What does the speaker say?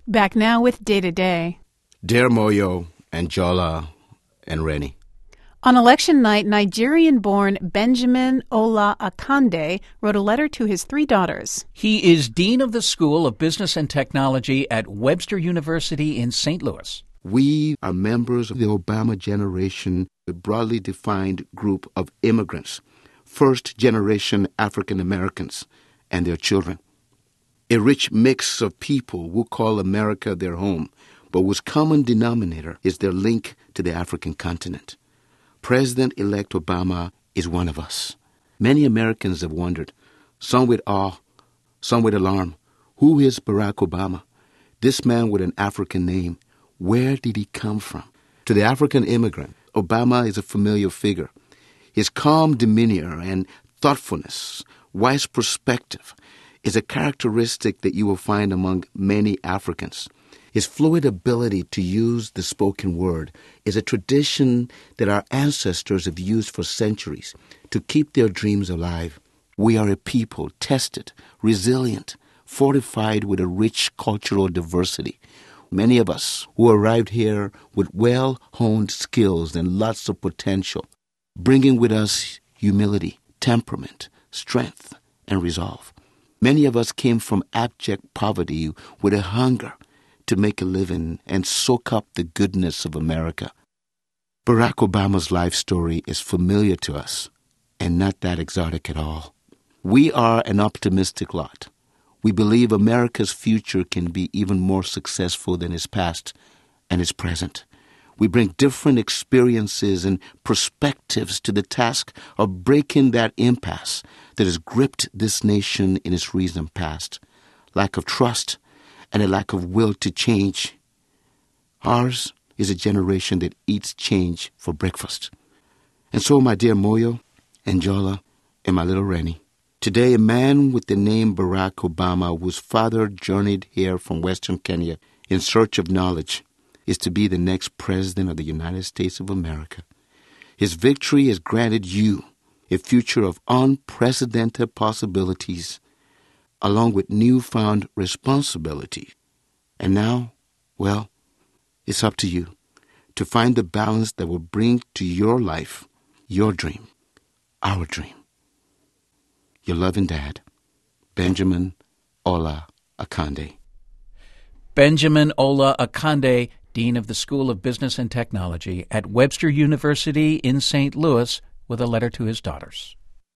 Back now with Day to Day. Dear Moyo, Anjola, and Rennie. On election night, Nigerian-born Benjamin Ola Akande wrote a letter to his 3 daughters. He is Dean of the School of Business and Technology at Webster University in St. Louis. We are members of the Obama generation, a broadly defined group of immigrants, first-generation African Americans and their children. A rich mix of people who call America their home, but whose common denominator is their link to the African continent. President-elect Obama is one of us. Many Americans have wondered, some with awe, some with alarm, who is Barack Obama? This man with an African name, where did he come from? To the African immigrant, Obama is a familiar figure. His calm demeanor and thoughtfulness, wise perspective, is a characteristic that you will find among many Africans. His fluid ability to use the spoken word is a tradition that our ancestors have used for centuries to keep their dreams alive. We are a people tested, resilient, fortified with a rich cultural diversity. Many of us who arrived here with well-honed skills and lots of potential, bringing with us humility, temperament, strength, and resolve. Many of us came from abject poverty with a hunger to make a living and soak up the goodness of America. Barack Obama's life story is familiar to us and not that exotic at all. We are an optimistic lot. We believe America's future can be even more successful than its past and its present. We bring different experiences and perspectives to the task of breaking that impasse that has gripped this nation in its recent past. Lack of trust and a lack of will to change. Ours is a generation that eats change for breakfast. And so, my dear Moyo, Anjola, and my little Rennie, today a man with the name Barack Obama, whose father journeyed here from Western Kenya in search of knowledge, is to be the next president of the United States of America. His victory has granted you a future of unprecedented possibilities, along with newfound responsibility. And now, well, it's up to you to find the balance that will bring to your life your dream, our dream. Your loving dad, Benjamin Ola Akande. Benjamin Ola Akande, Dean of the School of Business and Technology at Webster University in St. Louis, with a letter to his daughters.